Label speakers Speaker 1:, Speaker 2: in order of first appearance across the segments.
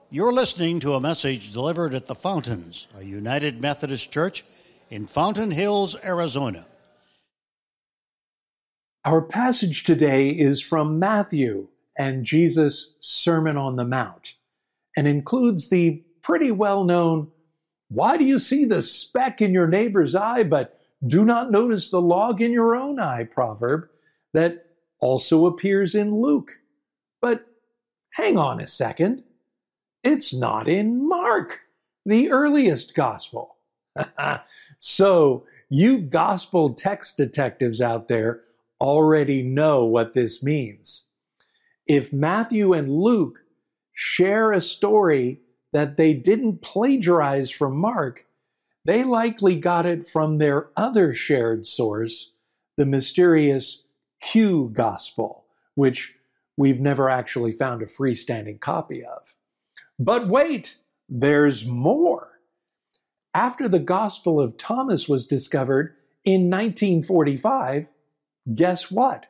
Speaker 1: You're listening to a message delivered at the Fountains, a United Methodist Church in Fountain Hills, Arizona.
Speaker 2: Our passage today is from Matthew and Jesus' Sermon on the Mount, and includes the pretty well-known, "Why do you see the speck in your neighbor's eye, but do not notice the log in your own eye" proverb that also appears in Luke. But hang on a second. It's not in Mark, the earliest gospel. So you gospel text detectives out there already know what this means. If Matthew and Luke share a story that they didn't plagiarize from Mark, they likely got it from their other shared source, the mysterious Q gospel, which we've never actually found a freestanding copy of. But wait, there's more. After the Gospel of Thomas was discovered in 1945, guess what?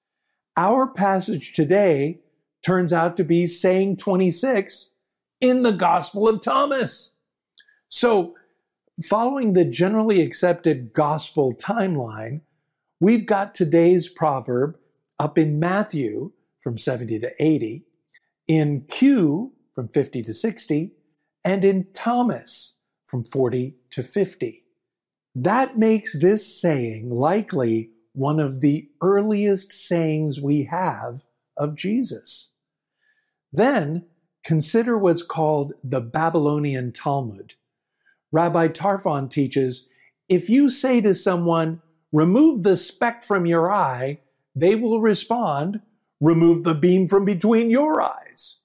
Speaker 2: Our passage today turns out to be saying 26 in the Gospel of Thomas. So, following the generally accepted gospel timeline, we've got today's proverb up in Matthew from 70 to 80, in Q from 50 to 60, and in Thomas from 40 to 50. That makes this saying likely one of the earliest sayings we have of Jesus. Then consider what's called the Babylonian Talmud. Rabbi Tarfon teaches, if you say to someone, "Remove the speck from your eye," they will respond, "Remove the beam from between your eyes."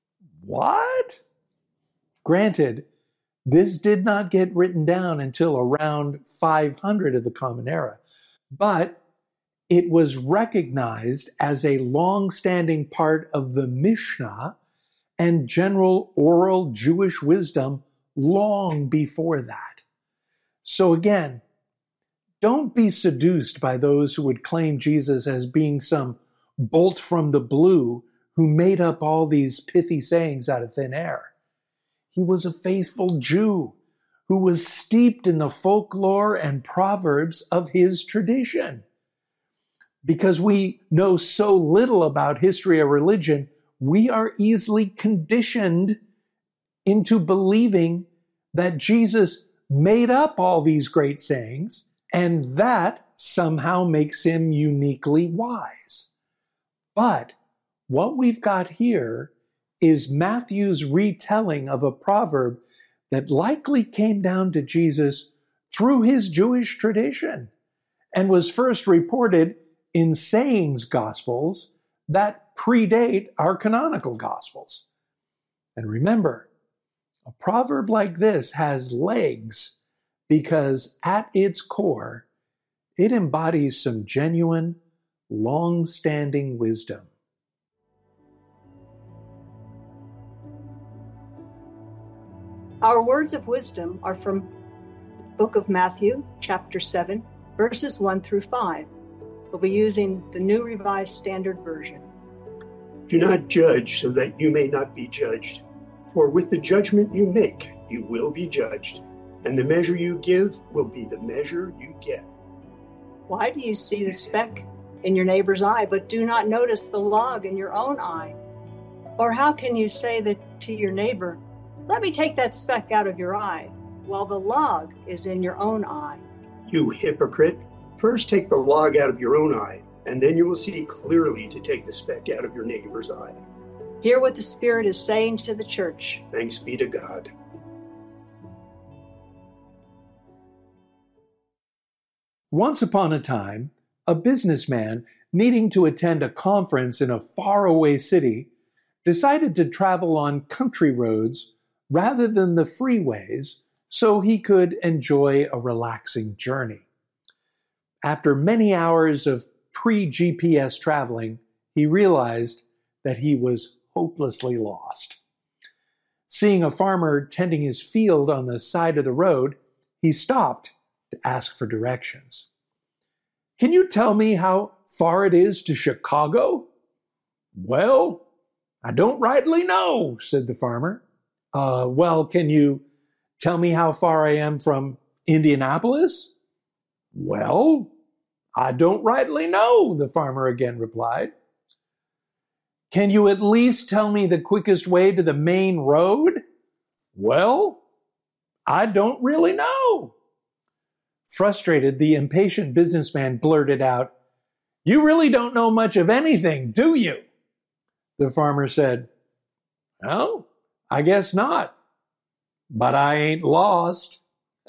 Speaker 2: What? Granted, this did not get written down until around 500 of the Common Era, but it was recognized as a long-standing part of the Mishnah and general oral Jewish wisdom long before that. So again, don't be seduced by those who would claim Jesus as being some bolt from the blue who made up all these pithy sayings out of thin air. He was a faithful Jew who was steeped in the folklore and proverbs of his tradition. Because we know so little about history or religion, we are easily conditioned into believing that Jesus made up all these great sayings, and that somehow makes him uniquely wise. But what we've got here is Matthew's retelling of a proverb that likely came down to Jesus through his Jewish tradition and was first reported in sayings gospels that predate our canonical gospels. And remember, a proverb like this has legs because at its core, it embodies some genuine, long-standing wisdom.
Speaker 3: Our words of wisdom are from the book of Matthew, chapter 7, verses 1 through 5. We'll be using the New Revised Standard Version.
Speaker 4: Do not judge so that you may not be judged. For with the judgment you make, you will be judged, and the measure you give will be the measure you get.
Speaker 3: Why do you see the speck in your neighbor's eye, but do not notice the log in your own eye? Or how can you say that to your neighbor, "Let me take that speck out of your eye," while the log is in your own eye?
Speaker 4: You hypocrite! First take the log out of your own eye, and then you will see clearly to take the speck out of your neighbor's eye.
Speaker 3: Hear what the Spirit is saying to the church.
Speaker 4: Thanks be to God.
Speaker 2: Once upon a time, a businessman needing to attend a conference in a faraway city decided to travel on country roads rather than the freeways so he could enjoy a relaxing journey. After many hours of pre-GPS traveling, he realized that he was hopelessly lost. Seeing a farmer tending his field on the side of the road, he stopped to ask for directions. "Can you tell me how far it is to Chicago?" "Well, I don't rightly know," said the farmer. Well, can you tell me how far I am from Indianapolis? Well, I don't rightly know, the farmer again replied. Can you at least tell me the quickest way to the main road? Well, I don't really know. Frustrated, the impatient businessman blurted out, You really don't know much of anything, do you? The farmer said, Well, I guess not, but I ain't lost.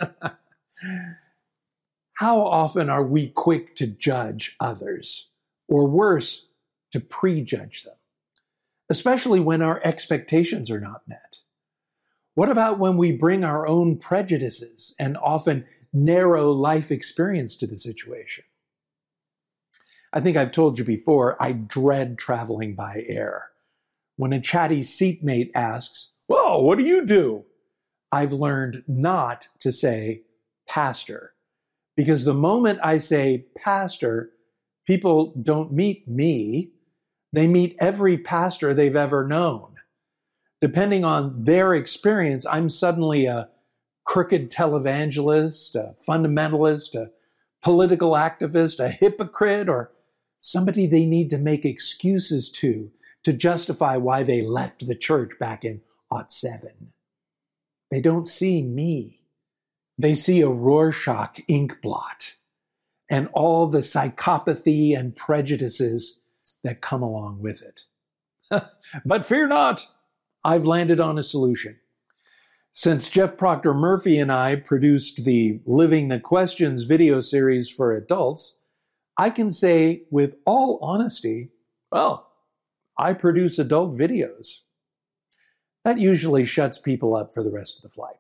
Speaker 2: How often are we quick to judge others, or worse, to prejudge them, especially when our expectations are not met? What about when we bring our own prejudices and often narrow life experience to the situation? I think I've told you before, I dread traveling by air. When a chatty seatmate asks, Well, what do you do? I've learned not to say pastor, because the moment I say pastor, people don't meet me. They meet every pastor they've ever known. Depending on their experience, I'm suddenly a crooked televangelist, a fundamentalist, a political activist, a hypocrite, or somebody they need to make excuses to justify why they left the church back in '07. They don't see me. They see a Rorschach ink blot and all the psychopathy and prejudices that come along with it. But fear not, I've landed on a solution. Since Jeff Proctor Murphy and I produced the Living the Questions video series for adults, I can say with all honesty, well, I produce adult videos. That usually shuts people up for the rest of the flight.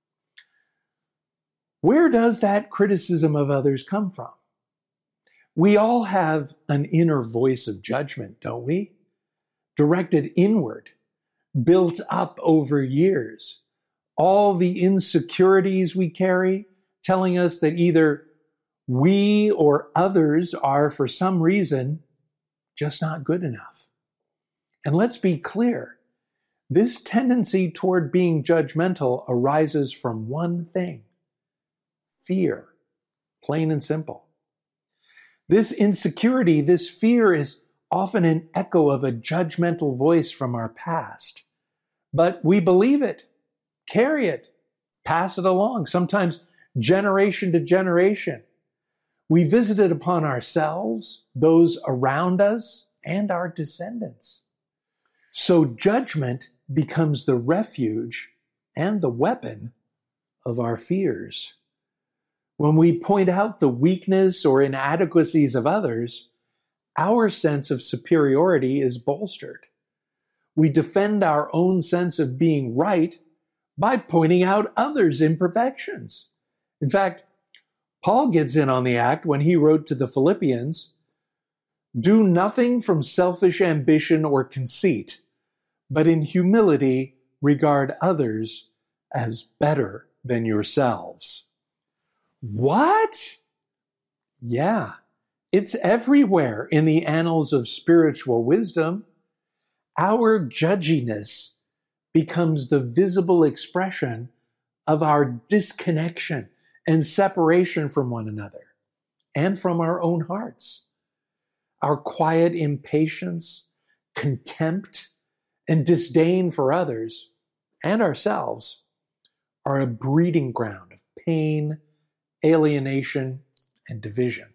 Speaker 2: Where does that criticism of others come from? We all have an inner voice of judgment, don't we? Directed inward, built up over years. All the insecurities we carry telling us that either we or others are, for some reason, just not good enough. And let's be clear, this tendency toward being judgmental arises from one thing: fear, plain and simple. This insecurity, this fear is often an echo of a judgmental voice from our past. But we believe it, carry it, pass it along, sometimes generation to generation. We visit it upon ourselves, those around us, and our descendants. So judgment becomes the refuge and the weapon of our fears. When we point out the weakness or inadequacies of others, our sense of superiority is bolstered. We defend our own sense of being right by pointing out others' imperfections. In fact, Paul gets in on the act when he wrote to the Philippians, Do nothing from selfish ambition or conceit, but in humility regard others as better than yourselves. What? Yeah, it's everywhere in the annals of spiritual wisdom. Our judginess becomes the visible expression of our disconnection and separation from one another and from our own hearts. Our quiet impatience, contempt, and disdain for others and ourselves are a breeding ground of pain, alienation, and division.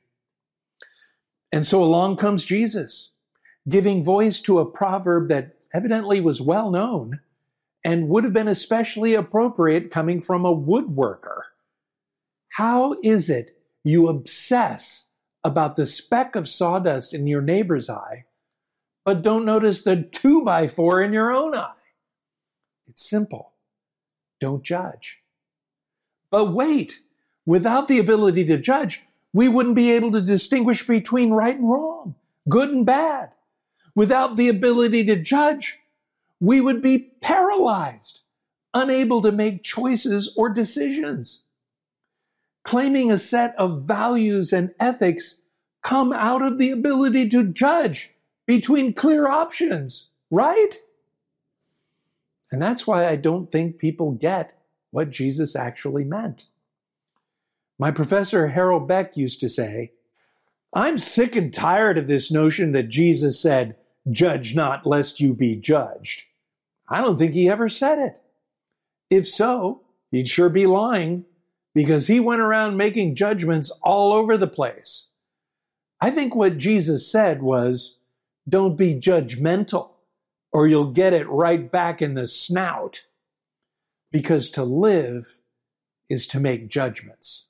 Speaker 2: And so along comes Jesus, giving voice to a proverb that evidently was well known and would have been especially appropriate coming from a woodworker. How is it you obsess about the speck of sawdust in your neighbor's eye, but don't notice the 2x4 in your own eye? It's simple. Don't judge. But wait, without the ability to judge, we wouldn't be able to distinguish between right and wrong, good and bad. Without the ability to judge, we would be paralyzed, unable to make choices or decisions. Claiming a set of values and ethics come out of the ability to judge between clear options, right? And that's why I don't think people get what Jesus actually meant. My professor, Harold Beck, used to say, I'm sick and tired of this notion that Jesus said, judge not lest you be judged. I don't think he ever said it. If so, he'd sure be lying, because he went around making judgments all over the place. I think what Jesus said was, don't be judgmental, or you'll get it right back in the snout. Because to live is to make judgments.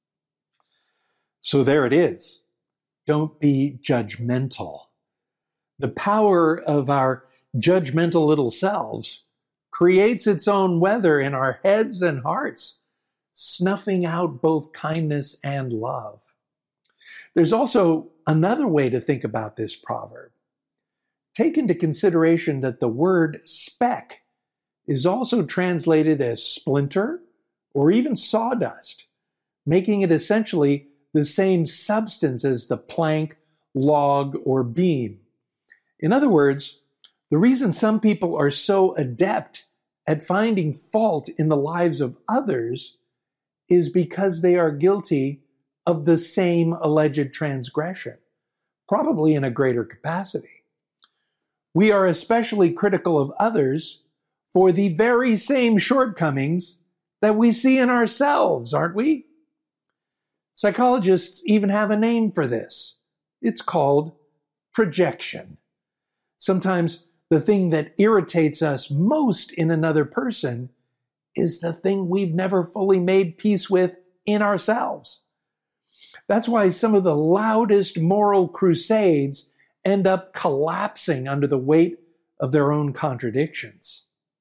Speaker 2: So there it is. Don't be judgmental. The power of our judgmental little selves creates its own weather in our heads and hearts, snuffing out both kindness and love. There's also another way to think about this proverb. Take into consideration that the word speck is also translated as splinter or even sawdust, making it essentially the same substance as the plank, log, or beam. In other words, the reason some people are so adept at finding fault in the lives of others is because they are guilty of the same alleged transgression, probably in a greater capacity. We are especially critical of others for the very same shortcomings that we see in ourselves, aren't we? Psychologists even have a name for this. It's called projection. Sometimes the thing that irritates us most in another person is the thing we've never fully made peace with in ourselves. That's why some of the loudest moral crusades end up collapsing under the weight of their own contradictions.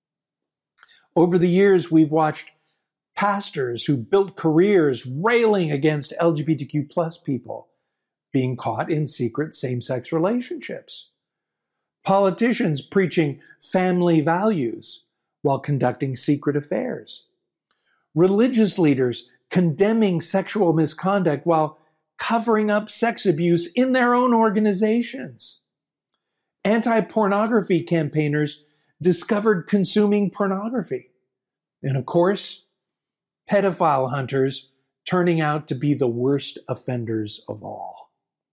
Speaker 2: Over the years, we've watched pastors who built careers railing against LGBTQ plus people being caught in secret same-sex relationships. Politicians preaching family values while conducting secret affairs. Religious leaders condemning sexual misconduct while covering up sex abuse in their own organizations. Anti-pornography campaigners discovered consuming pornography. And of course, pedophile hunters turning out to be the worst offenders of all.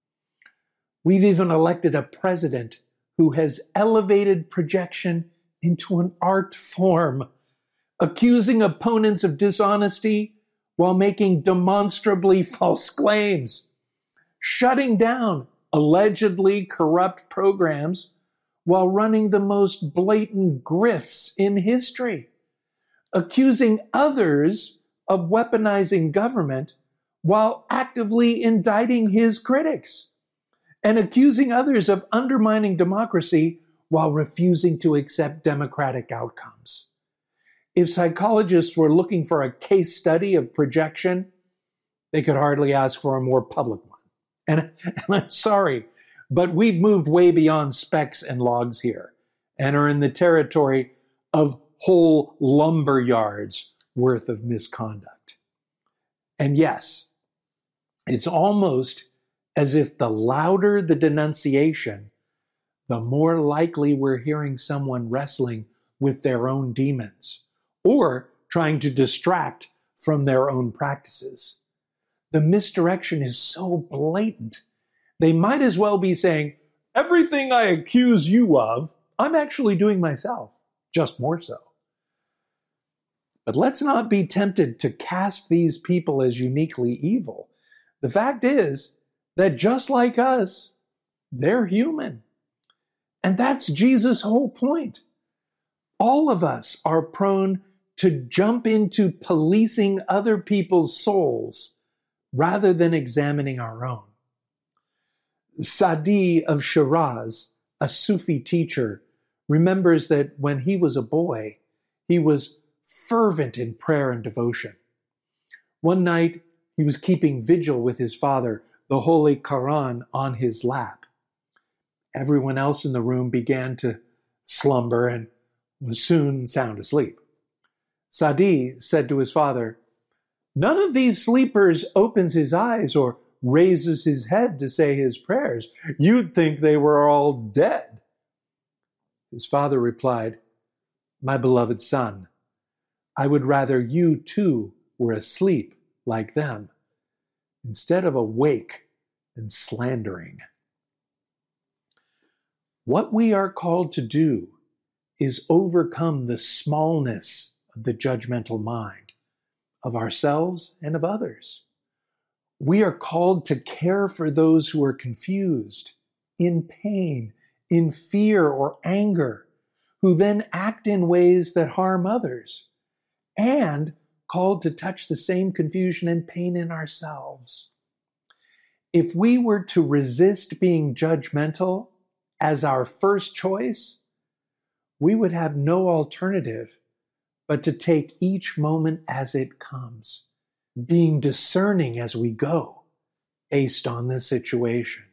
Speaker 2: We've even elected a president who has elevated projection into an art form, accusing opponents of dishonesty while making demonstrably false claims, shutting down allegedly corrupt programs while running the most blatant grifts in history, accusing others of weaponizing government while actively indicting his critics, and accusing others of undermining democracy while refusing to accept democratic outcomes. If psychologists were looking for a case study of projection, they could hardly ask for a more public one. And I'm sorry, but we've moved way beyond specks and logs here and are in the territory of whole lumber yards worth of misconduct. And yes, it's almost as if the louder the denunciation, the more likely we're hearing someone wrestling with their own demons or trying to distract from their own practices. The misdirection is so blatant. They might as well be saying, everything I accuse you of, I'm actually doing myself, just more so. But let's not be tempted to cast these people as uniquely evil. The fact is that just like us, they're human. And that's Jesus' whole point. All of us are prone to jump into policing other people's souls rather than examining our own. Sadi of Shiraz, a Sufi teacher, remembers that when he was a boy, he was fervent in prayer and devotion. One night, he was keeping vigil with his father, the Holy Quran on his lap. Everyone else in the room began to slumber and was soon sound asleep. Sadi said to his father, "None of these sleepers opens his eyes or raises his head to say his prayers. You'd think they were all dead." His father replied, my beloved son, I would rather you too were asleep like them, instead of awake and slandering. What we are called to do is overcome the smallness of the judgmental mind, of ourselves and of others. We are called to care for those who are confused, in pain, in fear or anger, who then act in ways that harm others, and called to touch the same confusion and pain in ourselves. If we were to resist being judgmental as our first choice, we would have no alternative but to take each moment as it comes, being discerning as we go based on the situation.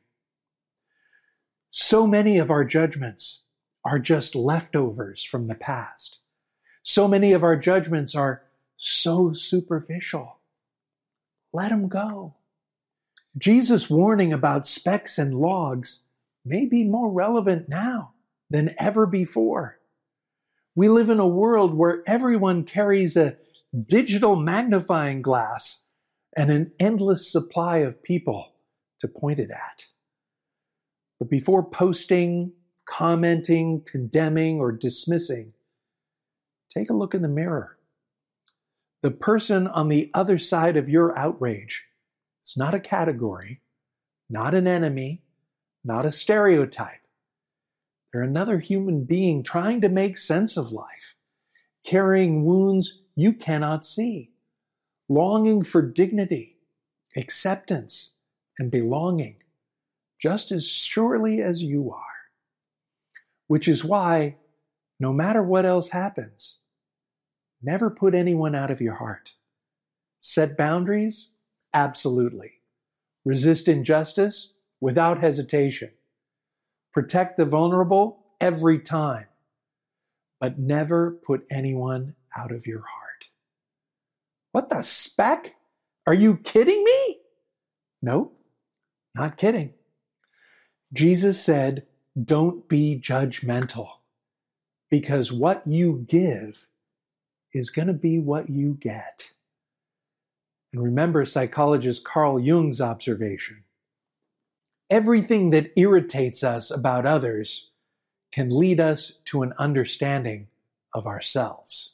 Speaker 2: So many of our judgments are just leftovers from the past. So many of our judgments are so superficial. Let them go. Jesus' warning about specks and logs may be more relevant now than ever before. We live in a world where everyone carries a digital magnifying glass and an endless supply of people to point it at. But before posting, commenting, condemning, or dismissing, take a look in the mirror. The person on the other side of your outrage is not a category, not an enemy, not a stereotype. They're another human being trying to make sense of life, carrying wounds you cannot see, longing for dignity, acceptance, and belonging, just as surely as you are. Which is why, no matter what else happens, never put anyone out of your heart. Set boundaries? Absolutely. Resist injustice? Without hesitation. Protect the vulnerable every time. But never put anyone out of your heart. What the speck? Are you kidding me? Nope, not kidding. Jesus said, don't be judgmental, because what you give is going to be what you get. And remember psychologist Carl Jung's observation. Everything that irritates us about others can lead us to an understanding of ourselves.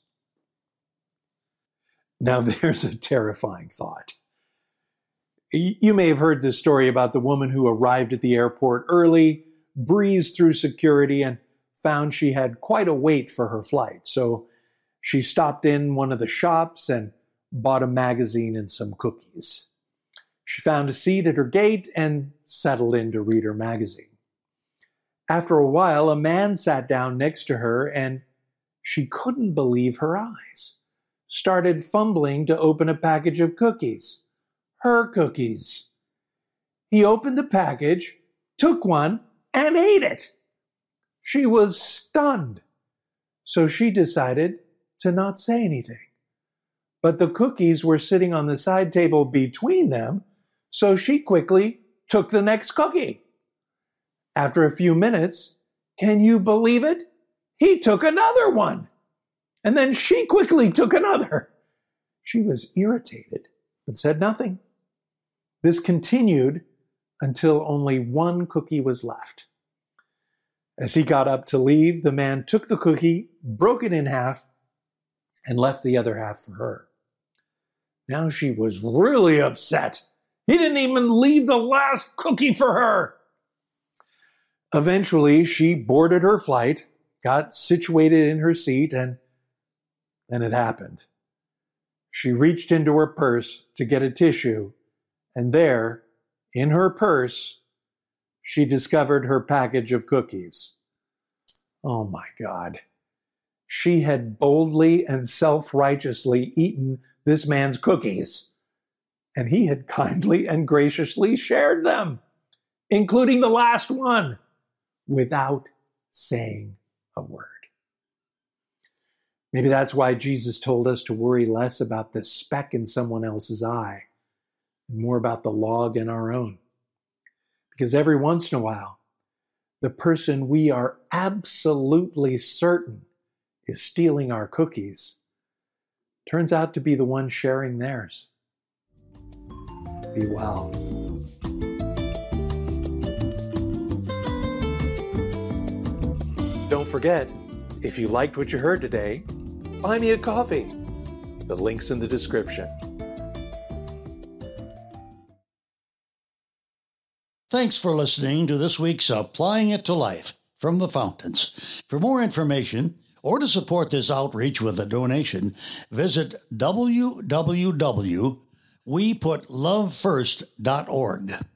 Speaker 2: Now there's a terrifying thought. You may have heard this story about the woman who arrived at the airport early, breezed through security, and found she had quite a wait for her flight. So she stopped in one of the shops and bought a magazine and some cookies. She found a seat at her gate and settled in to read her magazine. After a while, a man sat down next to her and she couldn't believe her eyes. Started fumbling to open a package of cookies. Her cookies. He opened the package, took one, and ate it. She was stunned. So she decided to not say anything. But the cookies were sitting on the side table between them, so she quickly took the next cookie. After a few minutes, can you believe it? He took another one. And then she quickly took another. She was irritated, but said nothing. This continued until only one cookie was left. As he got up to leave, the man took the cookie, broke it in half, and left the other half for her. Now she was really upset. He didn't even leave the last cookie for her. Eventually, she boarded her flight, got situated in her seat, and then it happened. She reached into her purse to get a tissue, and there, in her purse, she discovered her package of cookies. Oh my God. She had boldly and self-righteously eaten this man's cookies, and he had kindly and graciously shared them, including the last one, without saying a word. Maybe that's why Jesus told us to worry less about the speck in someone else's eye and more about the log in our own. Because every once in a while, the person we are absolutely certain is stealing our cookies turns out to be the one sharing theirs. Be well. Don't forget, if you liked what you heard today, buy me a coffee. The link's in the description.
Speaker 1: Thanks for listening to this week's Applying It to Life from the Fountains. For more information or to support this outreach with a donation, visit www.weputlovefirst.org.